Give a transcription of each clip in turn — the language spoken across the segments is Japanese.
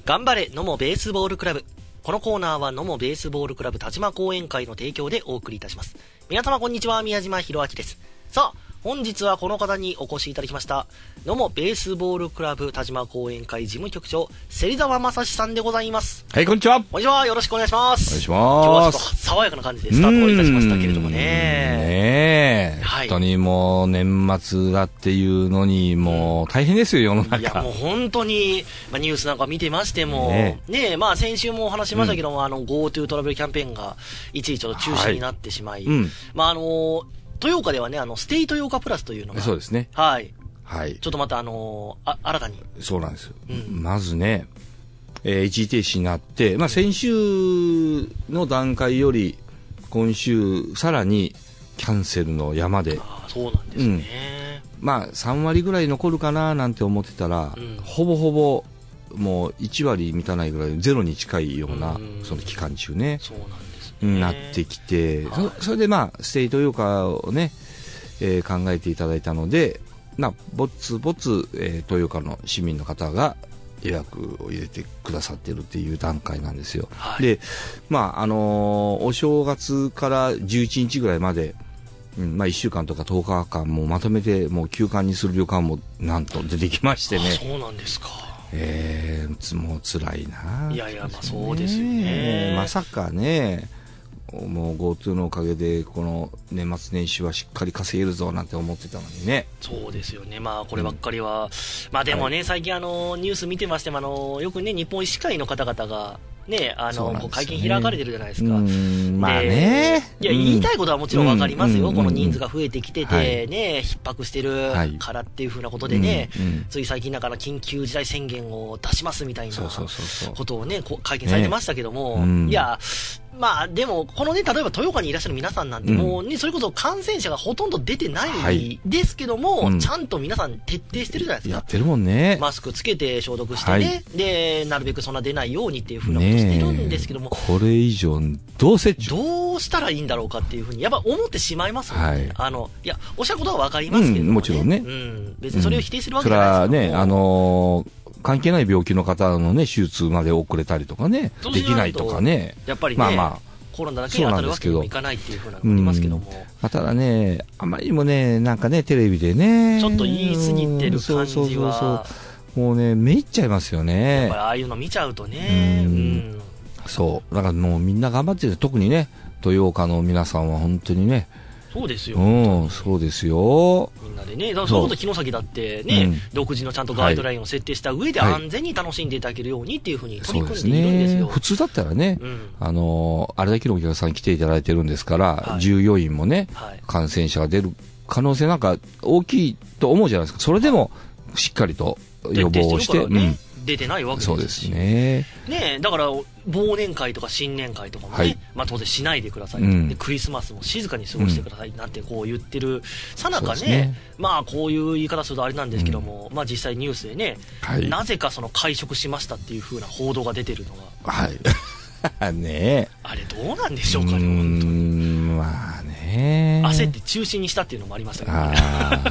頑張れ野茂ベースボールクラブ。このコーナーは野茂ベースボールクラブ田島講演会の提供でお送りいたします。皆様こんにちは、宮島博明です。さあ、本日はこの方にお越しいただきました。野茂ベースボールクラブ田島講演会事務局長、芹沢正史さんでございます。 はい、こんにちは。 こんにちは。よろしくお願いします。 お願いします。 今日はちょっと爽やかな感じでスタートをいたしましたけれどもね。 ねえ、はい、本当にもう年末だっていうのにもう大変ですよ、世の中。 いや、もう本当に、ニュースなんか見てましても、ねえ、先週もお話しましたけども、GoTo トラベルキャンペーンが一時ちょっと中止になってしまい、豊岡ではね、ステイ豊岡プラスというのが。 そうですね。 はい。 はい。 ちょっとまた新たに。 そうなんですよ。まずね、一時停止になって、先週の段階より、今週、さらにキャンセルの山で。 ああ、そうなんですね。 3割ぐらい残るかななんて思ってたら、ほぼほぼ、もう1割満たないぐらい、ゼロに近いような、その期間中ね。 そうなんですね。 なってきて、それでステイ豊岡をね、考えていただいたので、ぼつぼつ、豊岡の市民の方が予約を入れてくださっているっていう段階なんですよ。はい、で、お正月から11日ぐらいまで、1週間とか10日間もまとめてもう休館にする旅館もなんと出てきましてね。 そうなんですか。 もう辛いな。 いやいや、そうですよね。 まさかね、もう GoTo のおかげでこの年末年始はしっかり稼げるぞなんて思ってたのにね。 そうですよね。こればっかりは、でもね、最近ニュース見てましてもよくね、日本医師会の方々がね、会見開かれてるじゃないですか。 ね。 いや、言いたいことはもちろんわかりますよ。この人数が増えてきてて、ね、逼迫してるからっていうふうなことでね、つい最近だから緊急事態宣言を出しますみたいなことをね、会見されてましたけども、いや、でも、このね、例えば豊岡にいらっしゃる皆さんなんて、もうね、それこそ感染者がほとんど出てないですけども、ちゃんと皆さん徹底してるじゃないですか。 やってるもんね。 マスクつけて消毒してね、で、なるべくそんな出ないようにっていうふうなことしてるんですけども、 これ以上、どうしたらいいんだろうかっていうふうに、やっぱ思ってしまいますよね。いや、おっしゃることはわかりますけども、 もちろんね。 別にそれを否定するわけじゃないですか。 それはね、関係ない病気の方のね、手術まで遅れたりとかね、できないとかね。 やっぱりね、コロナだけに当たるわけにもいかないっていうふうなのがありますけども。 ただね、あまりにもね、なんかね、テレビでね。 ちょっと言い過ぎてる感じは。 もうね、めいっちゃいますよね。 やっぱりああいうの見ちゃうとね。 そう。だからもうみんな頑張ってる。特にね、豊岡の皆さんは本当にね。 そうですよ。 そうですよ。 みんなでね、だからそういうこと城崎だってね、独自のちゃんとガイドラインを設定した上で安全に楽しんでいただけるようにっていうふうに取り組んでいるんですよ。 普通だったらね、あれだけのお客さん来ていただいてるんですから、従業員もね、感染者が出る可能性なんか大きいと思うじゃないですか。それでもしっかりと予防をして、 出てないわけですし。 そうですね。 ねえ、だから、忘年会とか新年会とかもね、当然しないでください、で。クリスマスも静かに過ごしてくださいなんてこう言ってるさなかね、こういう言い方するとあれなんですけども、実際ニュースでね、なぜかその会食しましたっていう風な報道が出てるのが。 ねえ。 あれどうなんでしょうかね、本当に。焦って中止にしたっていうのもありましたけどね。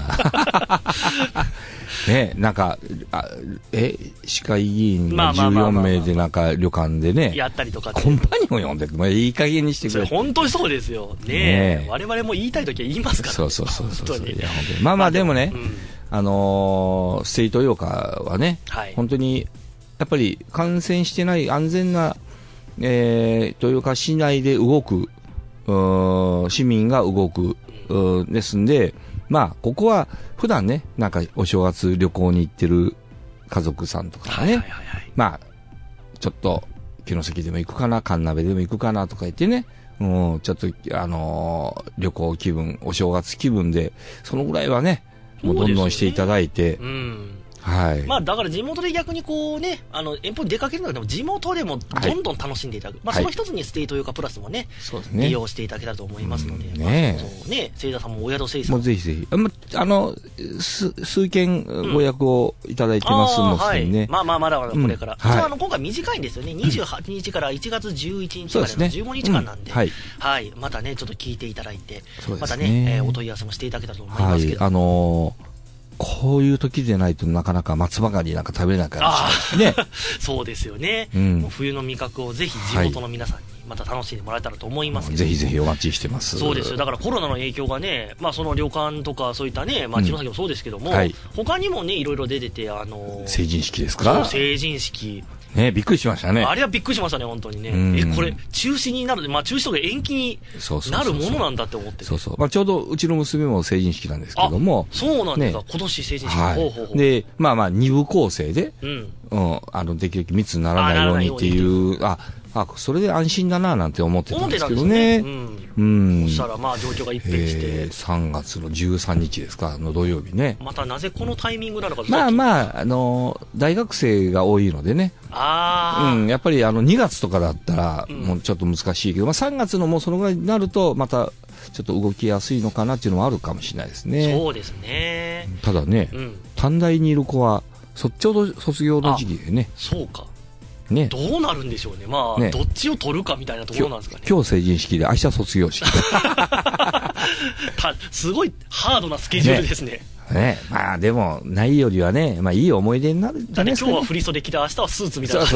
ね、なんか、市会議員が14名でなんか旅館でね、 やったりとか。 コンパニオン呼んで、もういい加減にしてくれ。 本当にそうですよ。ねえ。我々も言いたいときは言いますから。 そう。本当に。でもね、ステイ豊岡はね、本当に、やっぱり感染してない安全な、豊岡市内で動く、市民が動く、ですんで、ここは普段ね、なんかお正月旅行に行ってる家族さんとかね、ちょっと城崎でも行くかな、神鍋でも行くかなとか言ってね、ちょっと旅行気分、お正月気分で、そのぐらいはね、もうどんどんしていただいて、だから地元で逆にこうね、遠方に出かけるのでも地元でもどんどん楽しんでいただく。その一つにステイ豊岡プラスもね、利用していただけたらと思いますので、聖田さんもお宿聖さんもぜひぜひ。数件ご予約をいただいてますのでね。 まだこれから。今回短いんですよね。28日から1月11日までの15日間なんで、またね、ちょっと聞いていただいて、またね、お問い合わせもしていただけたらと思いますけど。 こういう時でないとなかなか松葉ガニなんか食べれないからね。 そうですよね。もう冬の味覚をぜひ地元の皆さんにまた楽しんでもらえたらと思いますけど、 ぜひぜひお待ちしてます。 そうですよ。だからコロナの影響がね、その旅館とかそういったね、茅ヶ崎もそうですけども、他にもね、いろいろ出てて、 成人式ですか？ 成人式。 ね、びっくりしましたね。 あれはびっくりしましたね、本当にね。これ、中止になる、中止とか延期になるものなんだって思って。 そうそう。ちょうどうちの娘も成人式なんですけども。 そうなんですか、今年成人式。 で、二部構成で、できるだけ密にならないようにっていう、それで安心だななんて思ってたんですけどね。 そしたら状況が一変して。 3月の13日ですか、土曜日ね。 またなぜこのタイミングなのか。 大学生が多いのでね。やっぱり2月とかだったら、もうちょっと難しいけど、3月のもうそのぐらいになると、また、ちょっと動きやすいのかなっていうのもあるかもしれないですね。 そうですね。 ただね、短大にいる子は、ちょうど卒業の時期でね。 そうか。 ね、 どうなるんでしょうね。どっちを取るかみたいなところなんですかね。 今日成人式で明日卒業式。 すごいハードなスケジュールですね。 でも、ないよりはね、いい思い出になるんじゃないですかね。 今日は振り袖着て、明日はスーツみたいな。 そう。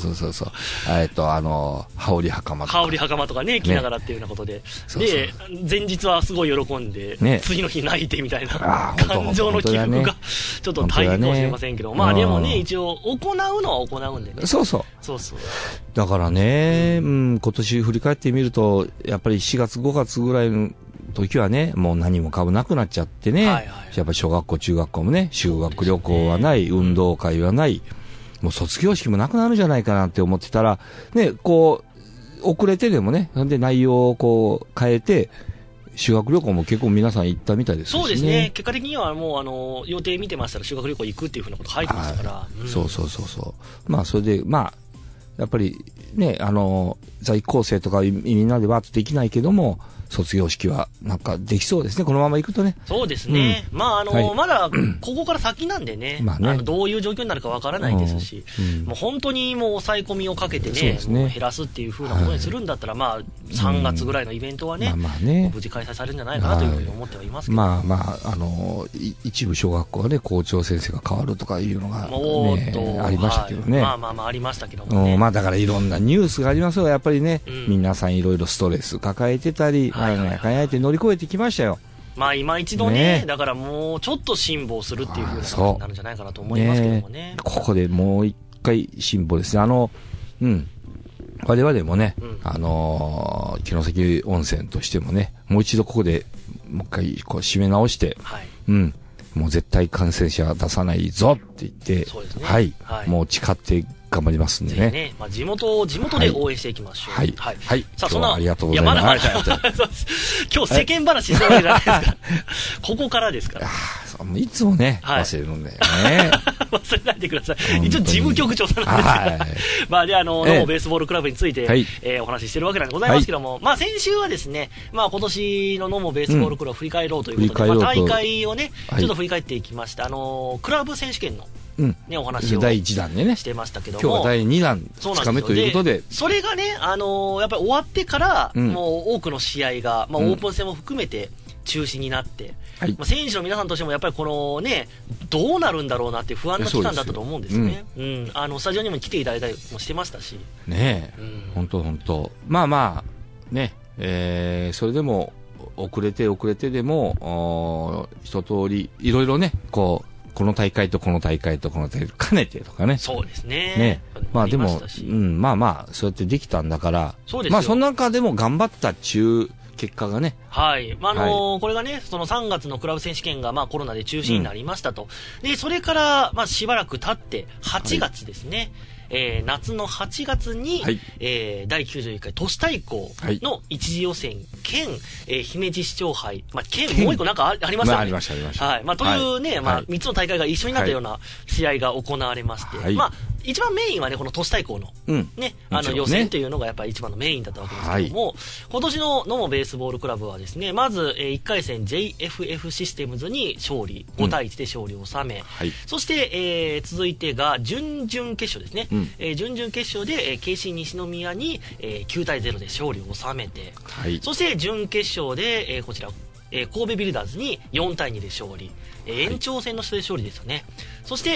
羽織袴とか。 羽織袴とかね、着ながらっていうようなことで。で、前日はすごい喜んで、次の日泣いてみたいな、感情の起伏が、ちょっと大変かもしれませんけど、でもね、一応、行うのは行うんでね。 そう。だからね、今年振り返ってみると、やっぱり4月、5月ぐらいの時はね、もう何もかもなくなっちゃってね、やっぱり小学校、中学校もね、修学旅行はない、運動会はない、もう卒業式もなくなるんじゃないかなって思ってたら、ね、遅れてでもね、なんで内容を変えて、修学旅行も結構皆さん行ったみたいですしね。 そうですね。結果的にはもう予定見てましたら修学旅行行くっていうふうなこと書いてましたから。 そう。それで、やっぱりね、在校生とかみんなでわーっとできないけども、卒業式はなんかできそうですね、このまま行くとね。 そうですね。まだここから先なんでね、どういう状況になるかわからないですし、もう本当にもう抑え込みをかけてね、減らすっていうふうなことにするんだったら、3月ぐらいのイベントはね、無事開催されるんじゃないかなというふうに思ってはいますけど。 一部小学校はね、校長先生が変わるとかいうのがありましたけどね。 ありましたけどもね。 だからいろんなニュースがありますよ、やっぱりね、皆さんいろいろストレス抱えてたり、って乗り越えてきましたよ。 今一度ね、だからもうちょっと辛抱するっていう風な感じになるんじゃないかなと思いますけどもね。 ここでもう一回辛抱ですね。我々もね、城崎温泉としてもね、もう一度ここでもう一回締め直して、もう絶対感染者出さないぞって言って、もう誓って頑張りますんでね。 地元で応援していきましょう。 さあ、そんな、ありがとうございます。 今日世間話してるわけじゃないですか。ここからですから。 いつもね、忘れるんだよね。 忘れないでください。一応事務局長さんなんですが。で、ノーベースボールクラブについて、お話ししてるわけなんでございますけども、先週はですね、今年のノーベースボールクラブを振り返ろうということで、大会をね、ちょっと振り返っていきました。クラブ選手権の、お話を第1弾でねしてましたけども、 今日は第2弾2日目ということで、 それがね、やっぱり終わってから、もう多くの試合が、オープン戦も含めて中止になって、選手の皆さんとしてもやっぱりこのね、どうなるんだろうなっていう不安な期間だったと思うんですね。スタジオにも来ていただいたりもしてましたし。 本当。ね、それでも遅れてでも、一通り、いろいろね、この大会とこの大会とこの大会兼ねてとかね。 そうですね。 でも、そうやってできたんだから、その中でも頑張ったっちゅう結果がね。 これがね、その3月のクラブ選手権がコロナで中止になりましたと。で、それからしばらく経って、8月ですね。夏の8月に、第91回都市対抗の一次予選兼、姫路市長杯、兼もう一個なんかありますよね。 ありました。 というね、3つの大会が一緒になったような試合が行われまして、一番メインはね、この都市対抗の、予選というのがやっぱり一番のメインだったわけですけども、今年の野茂ベースボールクラブはですね、まず、1回戦 JFF システムズに勝利、5対1で勝利を収め、そして、続いてが準々決勝ですね。準々決勝で、KC 西宮に、9対0で勝利を収めて、そして準決勝で、こちら、 神戸ビルダーズに4対2で勝利、延長戦の末で勝利ですよね。そして、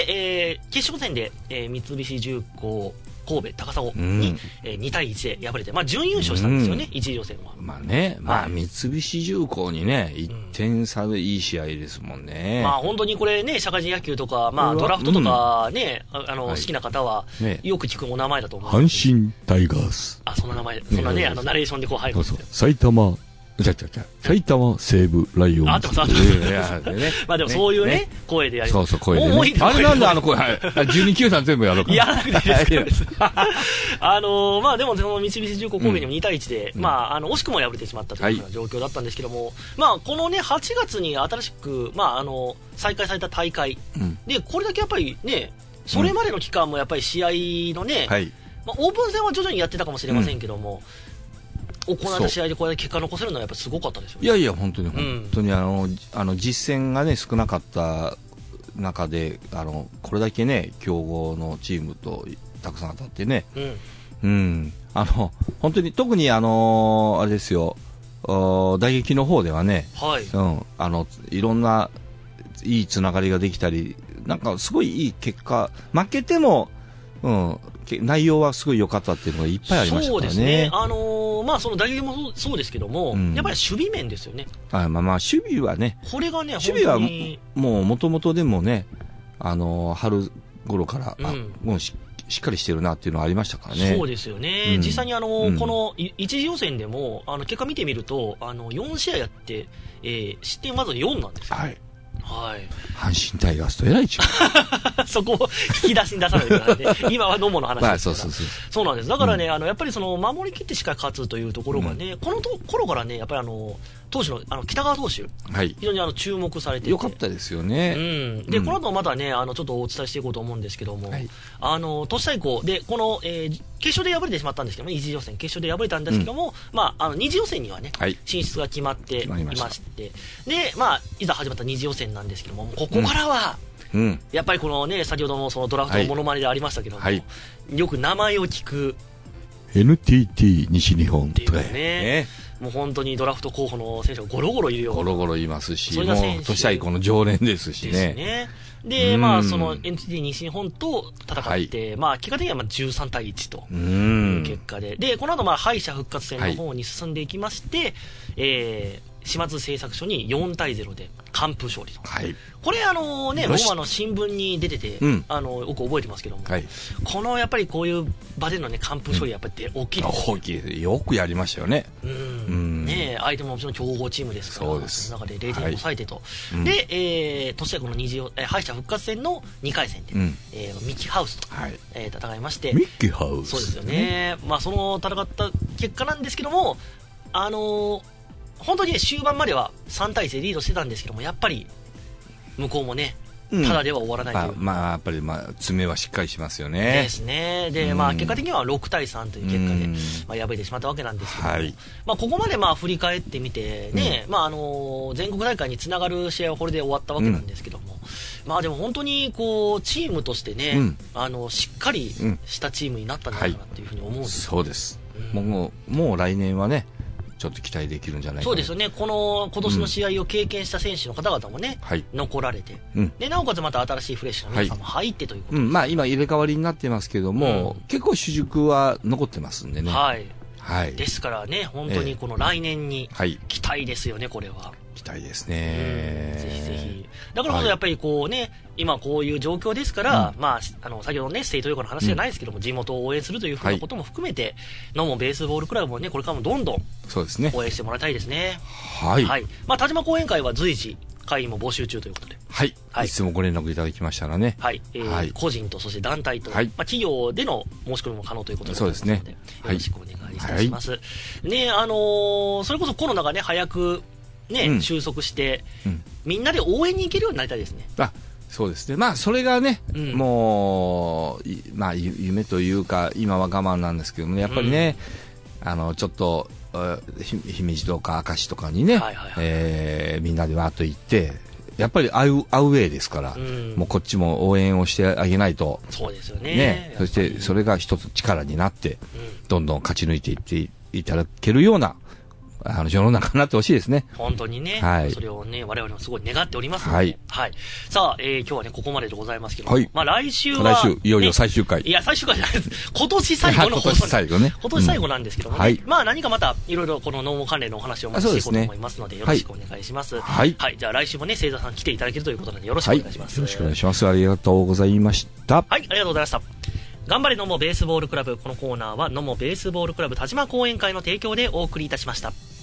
決勝戦で、三菱重工神戸高砂に、2対1で敗れて、まあ、準優勝したんですよね、一次予選は。 まあね、まあ、三菱重工にね、1点差でいい試合ですもんね。 まあ、本当にこれね、社会人野球とか、まあ、ドラフトとかね、好きな方は、よく聞くお名前だと思う。 阪神タイガース。 あ、そんな名前、そんなね、ナレーションでこう入るんですよ。 埼玉埼玉西武ライオンズ。 あってます、あってます。まあでもそういうね、声でやります。 そうそう、声でね。あれなんだ、あの声。12球団全部やろうか。 やらなくていいです。まあでもその三菱重工神戸にも2対1で、まあ惜しくも敗れてしまったというような状況だったんですけども、まあこのね、8月に新しく、まあ再開された大会。で、これだけやっぱりね、それまでの期間もやっぱり試合のね、まあオープン戦は徐々にやってたかもしれませんけども、行われた試合でこれで結果残せるのはやっぱすごかったですよね。いやいや、本当に実戦がね、少なかった中で、これだけね、強豪のチームとたくさん当たってね、本当に、特にあれですよ、打撃の方ではね、いろんないいつながりができたり、なんかすごいいい結果、負けても、内容はすごい良かったっていうのがいっぱいありましたからね。そうですね。 まあその打撃もそうですけども、やっぱり守備面ですよね。 まあ守備はね。 これがね、 守備はもう元々でもね、春頃から、もうしっかりしてるなっていうのはありましたからね。 そうですよね。実際にこの一次予選でも、結果見てみると、4試合やって、失点まず4なんですよ。はい。はい、 阪神タイガースとえらい違うそこを引き出しに出さないといけないので、今は野茂の話ですから、そうなんです。だからね、やっぱりその守り切ってしっかり勝つというところがね、この頃からね、やっぱり投手の北川投手、非常に注目されていて、 よかったですよね。 で、この後またね、ちょっとお伝えしていこうと思うんですけども、都市対抗で、この、決勝で敗れてしまったんですけども、一次予選、決勝で敗れたんですけども、まあ、二次予選にはね、進出が決まっていまして、で、まあ、いざ始まった二次予選なんですけども、ここからは、やっぱりこのね、先ほどもそのドラフトのモノマネでありましたけども、よく名前を聞く、 NTT 西日本とかね。もう本当にドラフト候補の選手がゴロゴロいるような。 ゴロゴロいますし、もう都市対抗の常連ですしね。 で、まあ、その NTT 西日本と戦って、まあ、結果的にはまあ13対1という結果で、で、この後、まあ、敗者復活戦の方に進んでいきまして、島津製作所に4対0で完封勝利と。これ、僕も新聞に出てて、よく覚えてますけども、このやっぱりこういう場でのね、完封勝利やっぱり大きいです。 大きい。よくやりましたよね。 ね、相手ももちろん強豪チームですから、その中で0点抑えてと。で、都市対抗の敗者復活戦の2回戦で、ミッキーハウスと戦いまして、 ミッキーハウス。 そうですよね。まあ、その戦った結果なんですけども、本当に、ね、終盤までは3対1でリードしてたんですけども、やっぱり向こうもね、ただでは終わらないという、 まあ、やっぱり、爪はしっかりしますよね。 ですね。で、まあ、結果的には6対3という結果で、敗れてしまったわけなんですけども、まあ、ここまで振り返ってみてね、まあ、全国大会につながる試合はこれで終わったわけなんですけども、まあ、でも本当にこうチームとしてね、しっかりしたチームになったんじゃないかなというふうに思うんです。 そうです。もう来年はね、ちょっと期待できるんじゃないかな。 そうですよね。今年の試合を経験した選手の方々もね、残られて、で、なおかつまた新しいフレッシュな皆さんも入ってということで。 まあ今入れ替わりになってますけども、結構主軸は残ってますんでね。ですからね、本当にこの来年に期待ですよね、これは。 期待ですね。 ぜひぜひ。だからこそやっぱりこうね、今こういう状況ですから、まあ、先ほどね、ステイトヨーカの話じゃないですけども、地元を応援するというふうなことも含めて、野茂ベースボールクラブもね、これからもどんどん応援してもらいたいですね。まあ、田島講演会は随時、会員も募集中ということで。 いつもご連絡いただきましたらね。 個人とそして団体と、まあ、企業での申し込みも可能ということでございますので、よろしくお願いいたします。ね、それこそコロナがね、早く、ね、収束して、みんなで応援に行けるようになりたいですね。 そうですね。まあ、それがね、もう、まあ、夢というか、今は我慢なんですけどもね、やっぱりね、ちょっと、姫路とか明石とかにね、みんなでわーっと行って、やっぱりアウェーですから、もうこっちも応援をしてあげないと。 そうですよね。 そして、それが一つ力になって、どんどん勝ち抜いていっていただけるような、 世の中になってほしいですね。 本当にね。 はい。 それをね、我々もすごい願っておりますので。はい。はい。さあ、今日はね、ここまででございますけども。はい。まあ来週は、 来週、いよいよ最終回。 いや、最終回じゃないです。今年最後の放送。 今年最後ね。 今年最後なんですけどもね。はい。まあ何かまた、いろいろこのノーモ関連のお話をお待ちしていこうと思いますので、よろしくお願いします。はい。はい。じゃあ来週もね、星座さん来ていただけるということなので、よろしくお願いします。よろしくお願いします。 ありがとうございました。 はい、ありがとうございました。頑張れ野茂ベースボールクラブ。このコーナーは野茂ベースボールクラブ田島講演会の提供でお送りいたしました。